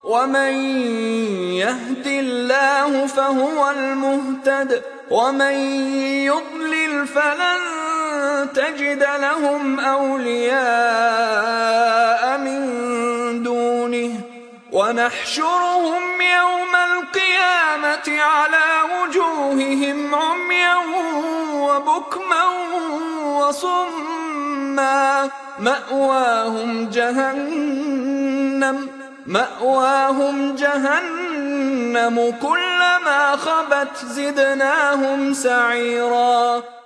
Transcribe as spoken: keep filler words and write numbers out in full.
ومن يهد الله فهو المهتد ومن يضلل فلن تجد لهم أولياء من دونه ونحشرهم يوم القيامة على وجوههم عميا وبكما وصما مأواهم جهنم مأواهم جهنم كلما خبت زدناهم سعيرا